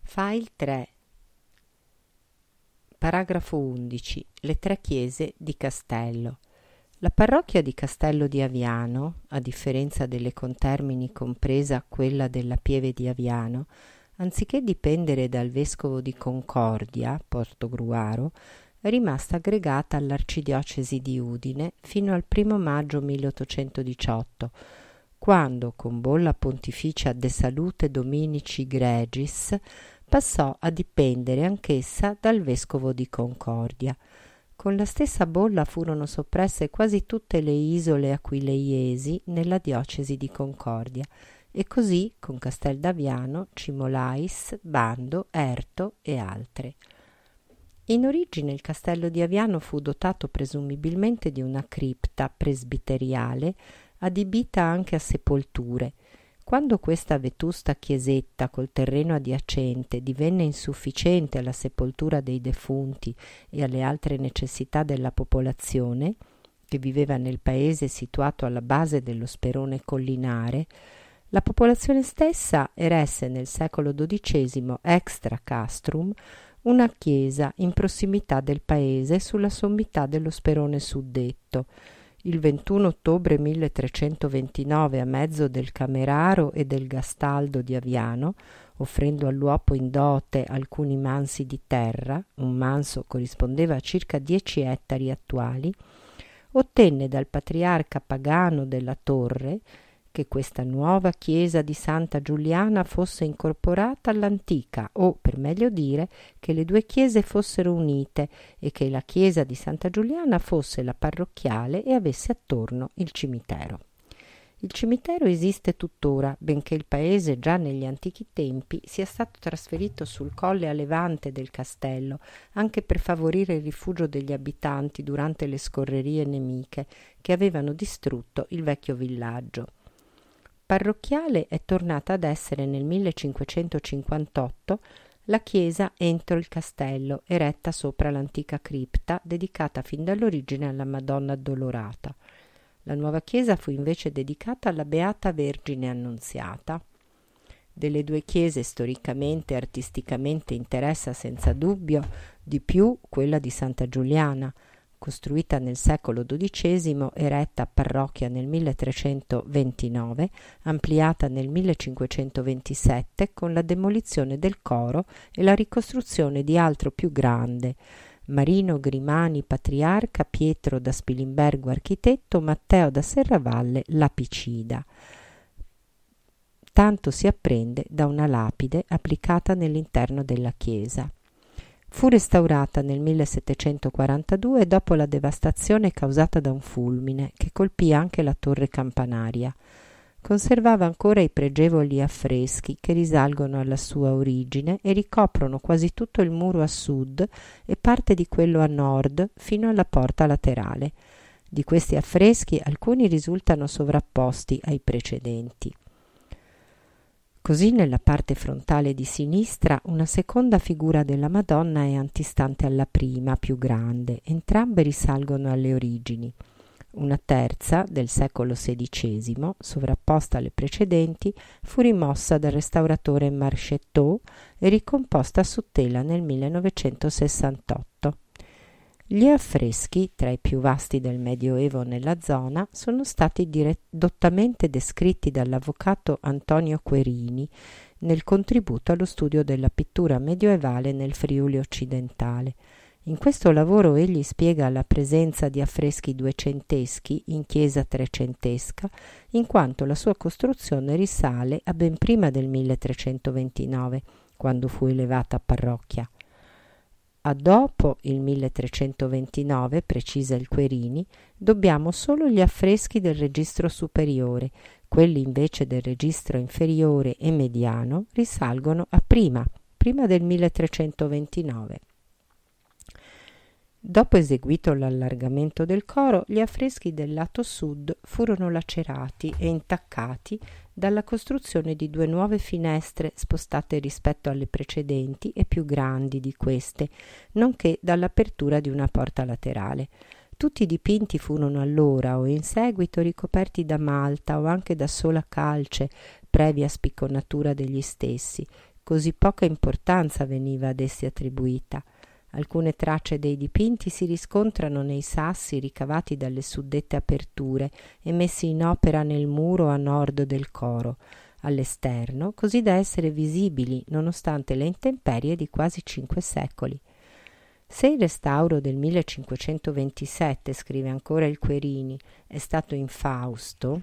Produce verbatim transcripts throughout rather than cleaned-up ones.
File tre. Paragrafo undici. Le tre chiese di Castello. La parrocchia di Castello di Aviano, a differenza delle contermini compresa quella della Pieve di Aviano, anziché dipendere dal vescovo di Concordia, Portogruaro, è rimasta aggregata all'arcidiocesi di Udine fino al primo maggio milleottocentodiciotto, quando, con bolla pontificia De Salute Dominici Gregis, passò a dipendere anch'essa dal vescovo di Concordia. Con la stessa bolla furono soppresse quasi tutte le isole aquileiesi nella diocesi di Concordia, e così con Casteld'Aviano, Cimolais, Bando, Erto e altre. In origine il castello di Aviano fu dotato presumibilmente di una cripta presbiteriale adibita anche a sepolture. Quando questa vetusta chiesetta col terreno adiacente divenne insufficiente alla sepoltura dei defunti e alle altre necessità della popolazione, che viveva nel paese situato alla base dello sperone collinare, la popolazione stessa eresse nel secolo dodicesimo extra castrum una chiesa in prossimità del paese sulla sommità dello sperone suddetto. Il ventuno ottobre milletrecentoventinove, a mezzo del Cameraro e del Gastaldo di Aviano, offrendo all'uopo in dote alcuni mansi di terra, un manso corrispondeva a circa dieci ettari attuali, ottenne dal patriarca pagano della Torre che questa nuova chiesa di Santa Giuliana fosse incorporata all'antica, o, per meglio dire, che le due chiese fossero unite e che la chiesa di Santa Giuliana fosse la parrocchiale e avesse attorno il cimitero. Il cimitero esiste tuttora, benché il paese già negli antichi tempi sia stato trasferito sul colle a levante del castello, anche per favorire il rifugio degli abitanti durante le scorrerie nemiche che avevano distrutto il vecchio villaggio. Parrocchiale è tornata ad essere nel millecinquecentocinquantotto la chiesa entro il castello, eretta sopra l'antica cripta, dedicata fin dall'origine alla Madonna Addolorata. La nuova chiesa fu invece dedicata alla Beata Vergine Annunziata. Delle due chiese storicamente e artisticamente interessa senza dubbio di più quella di Santa Giuliana, costruita nel secolo dodicesimo, eretta a parrocchia nel milletrecentoventinove, ampliata nel millecinquecentoventisette con la demolizione del coro e la ricostruzione di altro più grande, Marino Grimani patriarca, Pietro da Spilimbergo architetto, Matteo da Serravalle lapicida. Tanto si apprende da una lapide applicata nell'interno della chiesa. Fu restaurata nel millesettecentoquarantadue dopo la devastazione causata da un fulmine che colpì anche la torre campanaria. Conservava ancora i pregevoli affreschi che risalgono alla sua origine e ricoprono quasi tutto il muro a sud e parte di quello a nord fino alla porta laterale. Di questi affreschi alcuni risultano sovrapposti ai precedenti. Così nella parte frontale di sinistra una seconda figura della Madonna è antistante alla prima, più grande, entrambe risalgono alle origini. Una terza, del secolo sedicesimo, sovrapposta alle precedenti, fu rimossa dal restauratore Marcheteau e ricomposta su tela nel millenovecentosessantotto. Gli affreschi, tra i più vasti del Medioevo nella zona, sono stati dire- dottamente descritti dall'avvocato Antonio Querini nel contributo allo studio della pittura medioevale nel Friuli occidentale. In questo lavoro egli spiega la presenza di affreschi duecenteschi in chiesa trecentesca, in quanto la sua costruzione risale a ben prima del milletrecentoventinove, quando fu elevata a parrocchia. A dopo il milletrecentoventinove, precisa il Querini, dobbiamo solo gli affreschi del registro superiore, quelli invece del registro inferiore e mediano risalgono a prima, prima del milletrecentoventinove. Dopo eseguito l'allargamento del coro, gli affreschi del lato sud furono lacerati e intaccati dalla costruzione di due nuove finestre spostate rispetto alle precedenti e più grandi di queste, nonché dall'apertura di una porta laterale. Tutti i dipinti furono allora o in seguito ricoperti da malta o anche da sola calce, previa spicconatura degli stessi, così poca importanza veniva ad essi attribuita. Alcune tracce dei dipinti si riscontrano nei sassi ricavati dalle suddette aperture e messi in opera nel muro a nord del coro, all'esterno, così da essere visibili nonostante le intemperie di quasi cinque secoli. Se il restauro del millecinquecentoventisette, scrive ancora il Querini, è stato infausto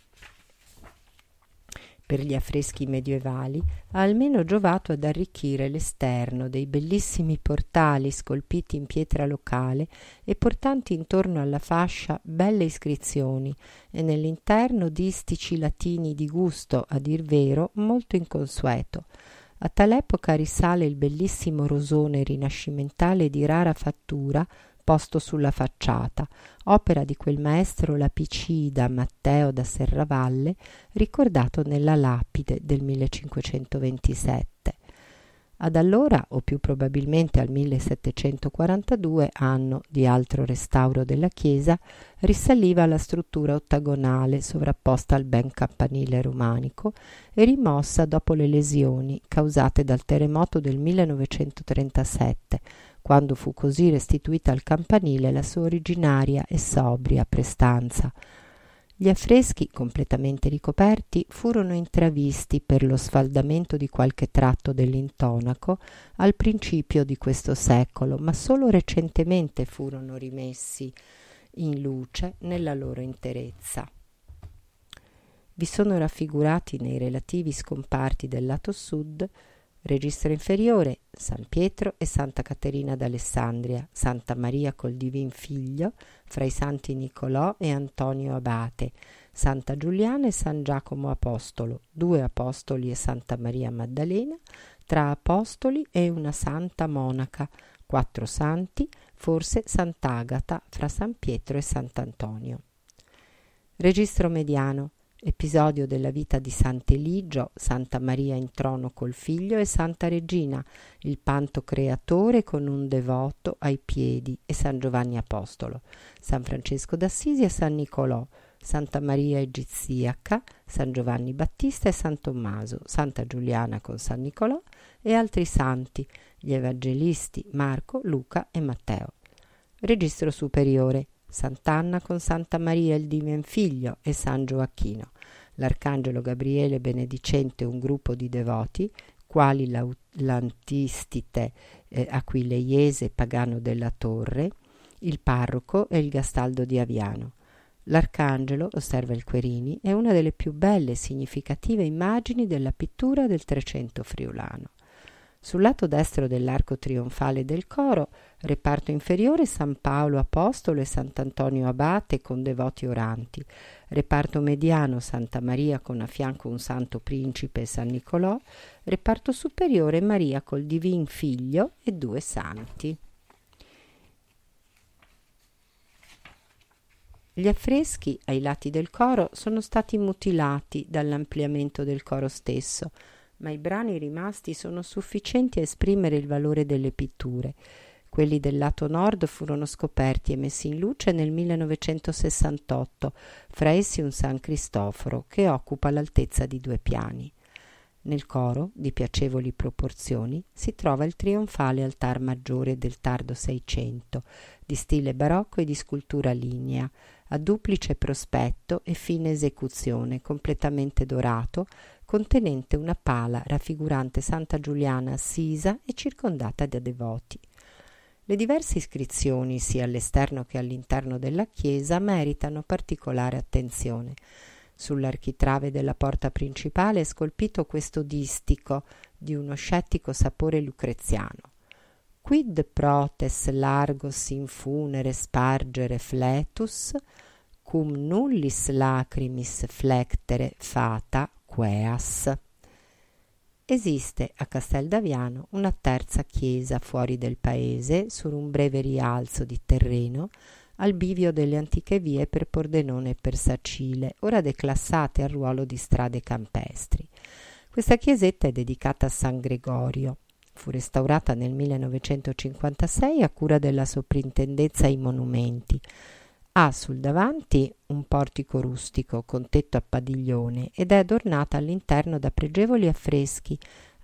per gli affreschi medievali, ha almeno giovato ad arricchire l'esterno dei bellissimi portali scolpiti in pietra locale e portanti intorno alla fascia belle iscrizioni e nell'interno distici latini di gusto, a dir vero, molto inconsueto. A tal'epoca risale il bellissimo rosone rinascimentale di rara fattura posto sulla facciata, opera di quel maestro lapicida Matteo da Serravalle, ricordato nella lapide del millecinquecentoventisette. Ad allora, o più probabilmente al millesettecentoquarantadue, anno di altro restauro della chiesa, risaliva la struttura ottagonale sovrapposta al ben campanile romanico e rimossa dopo le lesioni causate dal terremoto del millenovecentotrentasette, quando fu così restituita al campanile la sua originaria e sobria prestanza. Gli affreschi, completamente ricoperti, furono intravisti per lo sfaldamento di qualche tratto dell'intonaco al principio di questo secolo, ma solo recentemente furono rimessi in luce nella loro interezza. Vi sono raffigurati nei relativi scomparti del lato sud registro inferiore San Pietro e Santa Caterina d'Alessandria, Santa Maria col Divin Figlio, fra i santi Nicolò e Antonio Abate, Santa Giuliana e San Giacomo Apostolo, due apostoli e Santa Maria Maddalena, tra apostoli e una santa monaca, quattro santi, forse Sant'Agata fra San Pietro e Sant'Antonio. Registro mediano. Episodio della vita di Sant'Eligio, Santa Maria in trono col figlio e Santa Regina, il panto creatore con un devoto ai piedi e San Giovanni Apostolo, San Francesco d'Assisi e San Nicolò, Santa Maria Egiziaca, San Giovanni Battista e San Tommaso, Santa Giuliana con San Nicolò e altri santi, gli evangelisti Marco, Luca e Matteo. Registro superiore. Sant'Anna con Santa Maria il Diven Figlio e San Gioacchino, l'Arcangelo Gabriele benedicente un gruppo di devoti, quali l'Antistite eh, Aquileiese pagano della Torre, il parroco e il Gastaldo di Aviano. L'Arcangelo, osserva il Querini, è una delle più belle e significative immagini della pittura del Trecento friulano. Sul lato destro dell'arco trionfale del coro, reparto inferiore San Paolo Apostolo e Sant'Antonio Abate con devoti oranti, reparto mediano Santa Maria con a fianco un santo principe e San Nicolò, reparto superiore Maria col Divin Figlio e due santi. Gli affreschi ai lati del coro sono stati mutilati dall'ampliamento del coro stesso, ma i brani rimasti sono sufficienti a esprimere il valore delle pitture. Quelli del lato nord furono scoperti e messi in luce nel millenovecentosessantotto, fra essi un San Cristoforo che occupa l'altezza di due piani. Nel coro, di piacevoli proporzioni, si trova il trionfale altar maggiore del tardo Seicento, di stile barocco e di scultura lignea, a duplice prospetto e fine esecuzione, completamente dorato, contenente una pala raffigurante Santa Giuliana assisa e circondata da devoti. Le diverse iscrizioni, sia all'esterno che all'interno della chiesa, meritano particolare attenzione. Sull'architrave della porta principale è scolpito questo distico di uno scettico sapore lucreziano. Quid protes largos in funere spargere fletus, cum nullis lacrimis flectere fata queas. Esiste a Casteldaviano una terza chiesa fuori del paese, su un breve rialzo di terreno, al bivio delle antiche vie per Pordenone e per Sacile, ora declassate al ruolo di strade campestri. Questa chiesetta è dedicata a San Gregorio. Fu restaurata nel millenovecentocinquantasei a cura della Soprintendenza ai Monumenti. Ha sul davanti un portico rustico con tetto a padiglione ed è adornata all'interno da pregevoli affreschi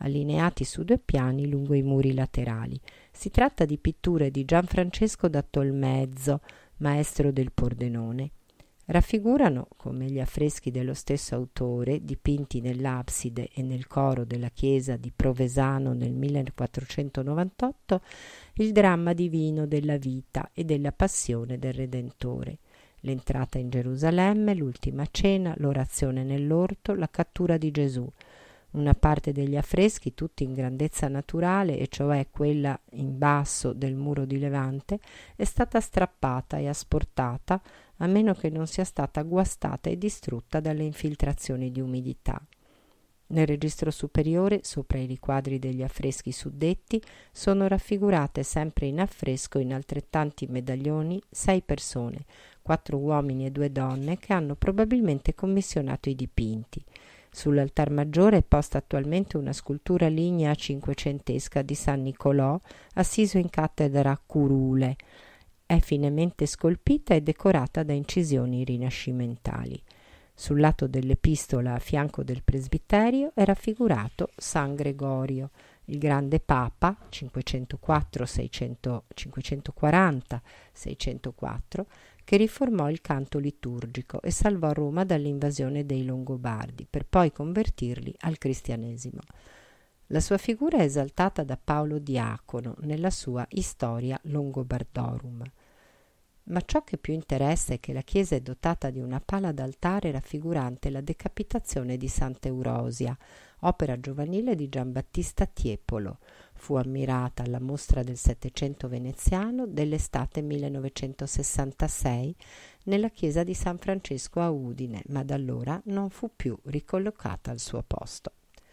allineati su due piani lungo i muri laterali. Si tratta di pitture di Gianfrancesco da Tolmezzo, maestro del Pordenone. Raffigurano, come gli affreschi dello stesso autore, dipinti nell'abside e nel coro della chiesa di Provesano nel millequattrocentonovantotto, il dramma divino della vita e della passione del Redentore. L'entrata in Gerusalemme, l'ultima cena, l'orazione nell'orto, la cattura di Gesù. Una parte degli affreschi, tutti in grandezza naturale, e cioè quella in basso del muro di Levante, è stata strappata e asportata, a meno che non sia stata guastata e distrutta dalle infiltrazioni di umidità. Nel registro superiore, sopra i riquadri degli affreschi suddetti, sono raffigurate sempre in affresco in altrettanti medaglioni sei persone, quattro uomini e due donne, che hanno probabilmente commissionato i dipinti. Sull'altar maggiore è posta attualmente una scultura lignea cinquecentesca di San Nicolò, assiso in cattedra curule. È finemente scolpita e decorata da incisioni rinascimentali. Sul lato dell'epistola a fianco del presbiterio è raffigurato San Gregorio, il grande Papa cinquecentoquattro cinquecentoquaranta seicentoquattro, che riformò il canto liturgico e salvò Roma dall'invasione dei Longobardi, per poi convertirli al cristianesimo. La sua figura è esaltata da Paolo Diacono nella sua Historia Longobardorum. Ma ciò che più interessa è che la chiesa è dotata di una pala d'altare raffigurante la decapitazione di Sant'Eurosia, opera giovanile di Giambattista Tiepolo. Fu ammirata alla mostra del Settecento veneziano dell'estate millenovecentosessantasei nella chiesa di San Francesco a Udine, ma da allora non fu più ricollocata al suo posto.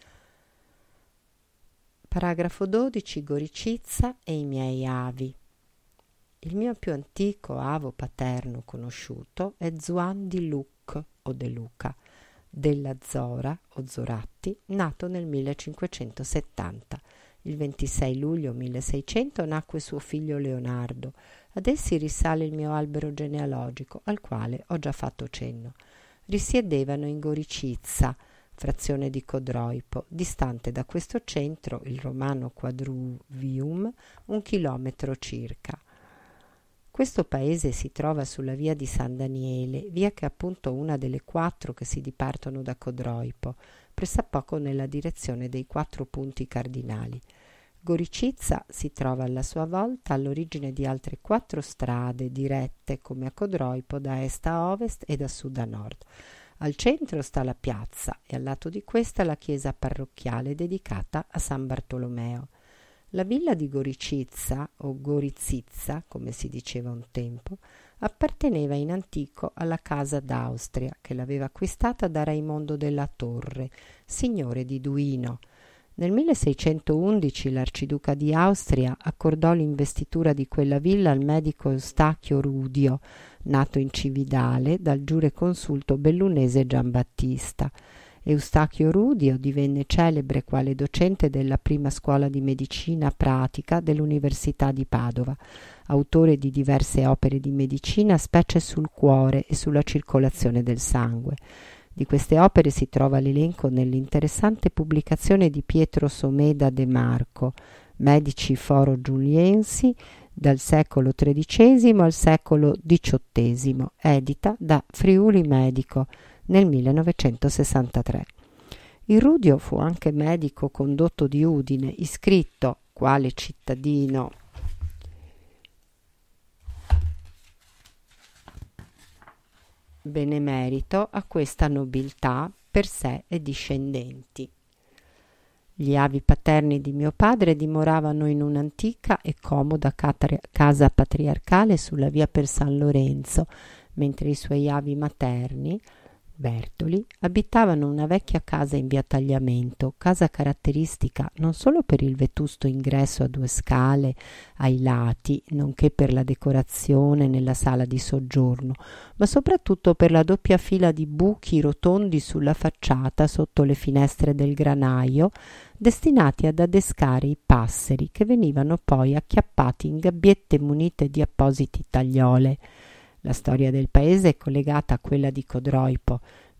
Paragrafo dodici. Goricizza e i miei avi. Il mio più antico avo paterno conosciuto è Zuan di Luc o De Luca, della Zora o Zoratti, nato nel millecinquecentosettanta. Il ventisei luglio milleseicento nacque suo figlio Leonardo. Ad essi risale il mio albero genealogico, al quale ho già fatto cenno. Risiedevano in Goricizza, frazione di Codroipo, distante da questo centro, il romano quadruvium, un chilometro circa. Questo paese si trova sulla via di San Daniele, via che è appunto una delle quattro che si dipartono da Codroipo, pressappoco nella direzione dei quattro punti cardinali. Goricizza si trova alla sua volta all'origine di altre quattro strade dirette come a Codroipo da est a ovest e da sud a nord. Al centro sta la piazza e al lato di questa la chiesa parrocchiale dedicata a San Bartolomeo. La villa di Goricizza, o Gorizizza, come si diceva un tempo, apparteneva in antico alla Casa d'Austria, che l'aveva acquistata da Raimondo della Torre, signore di Duino. Nel milleseicentoundici l'arciduca di Austria accordò l'investitura di quella villa al medico Eustachio Rudio, nato in Cividale dal giureconsulto bellunese Giambattista. Eustachio Rudio divenne celebre quale docente della prima scuola di medicina pratica dell'Università di Padova, autore di diverse opere di medicina, specie sul cuore e sulla circolazione del sangue. Di queste opere si trova l'elenco nell'interessante pubblicazione di Pietro Someda De Marco, Medici Foro Giuliensi, dal secolo tredicesimo al secolo diciottesimo, edita da Friuli Medico nel millenovecentosessantatré. Il Rudio fu anche medico condotto di Udine, iscritto quale cittadino benemerito a questa nobiltà per sé e discendenti. Gli avi paterni di mio padre dimoravano in un'antica e comoda casa patriarcale sulla via per San Lorenzo, mentre i suoi avi materni, Bertoli, abitavano una vecchia casa in via Tagliamento, casa caratteristica non solo per il vetusto ingresso a due scale ai lati, nonché per la decorazione nella sala di soggiorno, ma soprattutto per la doppia fila di buchi rotondi sulla facciata sotto le finestre del granaio, destinati ad adescare i passeri che venivano poi acchiappati in gabbiette munite di appositi tagliole. La storia del paese è collegata a quella di Codroipo.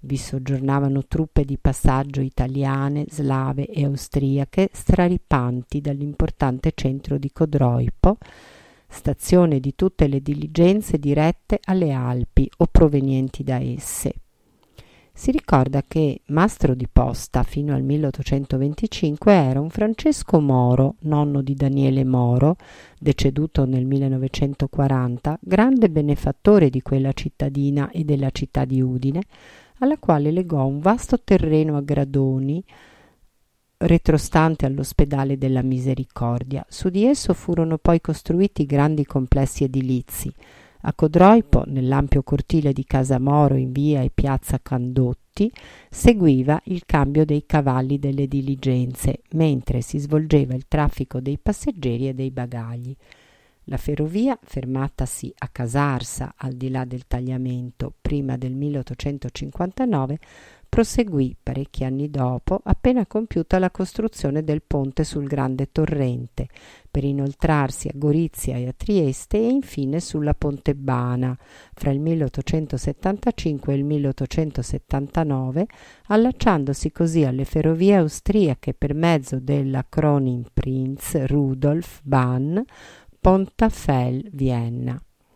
Vi soggiornavano truppe di passaggio italiane, slave e austriache straripanti dall'importante centro di Codroipo, stazione di tutte le diligenze dirette alle Alpi o provenienti da esse. Si ricorda che mastro di posta fino al milleottocentoventicinque era un Francesco Moro, nonno di Daniele Moro, deceduto nel millenovecentoquaranta, grande benefattore di quella cittadina e della città di Udine, alla quale legò un vasto terreno a gradoni retrostante all'ospedale della Misericordia. Su di esso furono poi costruiti grandi complessi edilizi. A Codroipo, nell'ampio cortile di Casa Moro in via e piazza Candotti, seguiva il cambio dei cavalli delle diligenze, mentre si svolgeva il traffico dei passeggeri e dei bagagli. La ferrovia, fermatasi a Casarsa, al di là del tagliamento, prima del milleottocentocinquantanove, proseguì parecchi anni dopo, appena compiuta la costruzione del ponte sul grande torrente, per inoltrarsi a Gorizia e a Trieste e infine sulla Pontebbana fra il milleottocentosettantacinque e il milleottocentosettantanove, allacciandosi così alle ferrovie austriache per mezzo della Kronprinz Rudolf Bahn Pontafel-Vienna.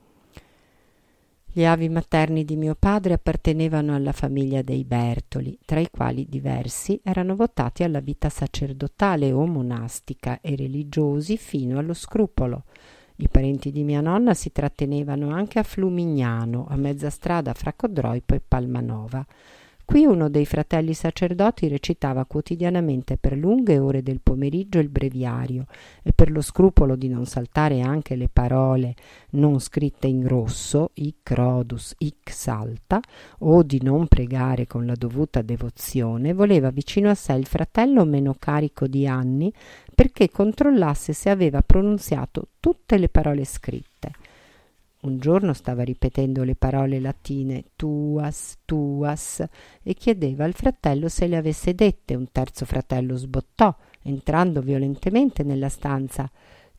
Gli avi materni di mio padre appartenevano alla famiglia dei Bertoli, tra i quali diversi erano votati alla vita sacerdotale o monastica e religiosi fino allo scrupolo. I parenti di mia nonna si trattenevano anche a Flumignano, a mezza strada fra Codroipo e Palmanova. Qui uno dei fratelli sacerdoti recitava quotidianamente per lunghe ore del pomeriggio il breviario e per lo scrupolo di non saltare anche le parole non scritte in rosso, hic rodus, hic salta, o di non pregare con la dovuta devozione, voleva vicino a sé il fratello meno carico di anni perché controllasse se aveva pronunziato tutte le parole scritte. Un giorno stava ripetendo le parole latine tuas, tuas e chiedeva al fratello se le avesse dette. Un terzo fratello sbottò, entrando violentemente nella stanza.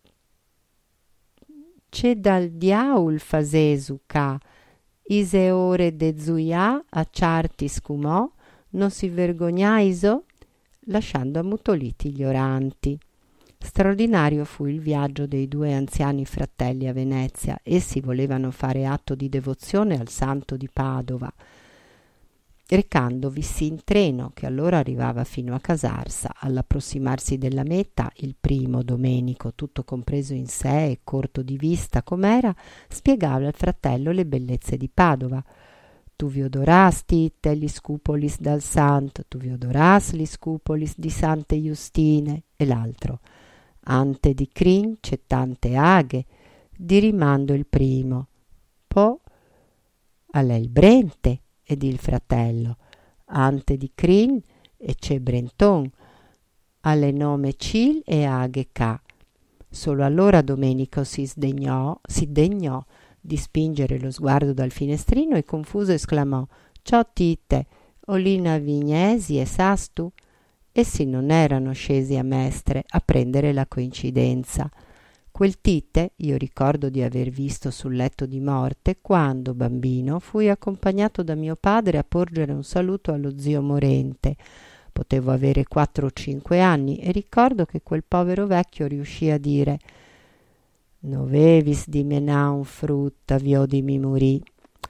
«C'è dal diaul fasesu ca, ise ore de zuia a ciarti scumò, non si vergognaiso?» lasciando ammutoliti gli oranti. Straordinario fu il viaggio dei due anziani fratelli a Venezia. Essi volevano fare atto di devozione al santo di Padova, recandovisi in treno che allora arrivava fino a Casarsa. All'approssimarsi della meta, il primo, Domenico, tutto compreso in sé e corto di vista com'era, spiegava al fratello le bellezze di Padova. «Tu vi odorasti te gli scupolis dal santo, tu vi odoras gli scupolis di sante Giustine», e l'altro «Ante di Crin c'è tante aghe», di rimando il primo. «Po alle il Brente», ed il fratello «Ante di Crin e c'è Brenton, alle nome Cil e aghe ca». Solo allora Domenico si sdegnò, si degnò di spingere lo sguardo dal finestrino e confuso esclamò: «Ciò Tite, olina Vignesi e Sastu?» Essi non erano scesi a Mestre a prendere la coincidenza. Quel Tite io ricordo di aver visto sul letto di morte quando, bambino, fui accompagnato da mio padre a porgere un saluto allo zio morente. Potevo avere quattro o cinque anni e ricordo che quel povero vecchio riuscì a dire: «Novevis di menà un frutta, viodi mi morì».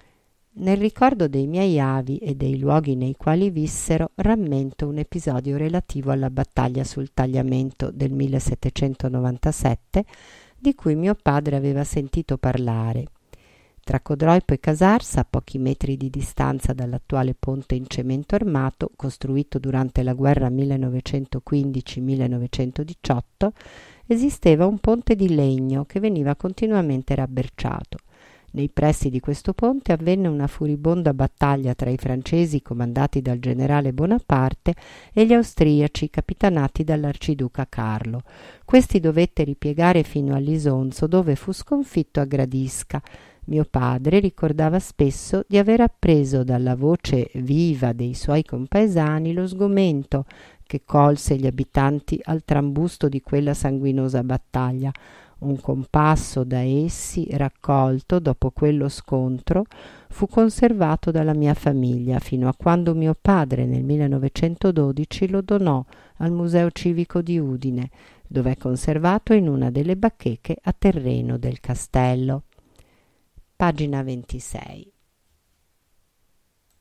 Nel ricordo dei miei avi e dei luoghi nei quali vissero, rammento un episodio relativo alla battaglia sul Tagliamento del millesettecentonovantasette, di cui mio padre aveva sentito parlare. Tra Codroipo e Casarsa, a pochi metri di distanza dall'attuale ponte in cemento armato, costruito durante la guerra millenovecentoquindici millenovecentodiciotto, esisteva un ponte di legno che veniva continuamente rabberciato. Nei pressi di questo ponte avvenne una furibonda battaglia tra i francesi comandati dal generale Bonaparte e gli austriaci capitanati dall'arciduca Carlo. Questi dovette ripiegare fino all'Isonzo, dove fu sconfitto a Gradisca. Mio padre ricordava spesso di aver appreso dalla voce viva dei suoi compaesani lo sgomento che colse gli abitanti al trambusto di quella sanguinosa battaglia. Un compasso da essi raccolto dopo quello scontro fu conservato dalla mia famiglia fino a quando mio padre nel millenovecentododici lo donò al Museo Civico di Udine, dove è conservato in una delle bacheche a terreno del castello. Pagina ventisei.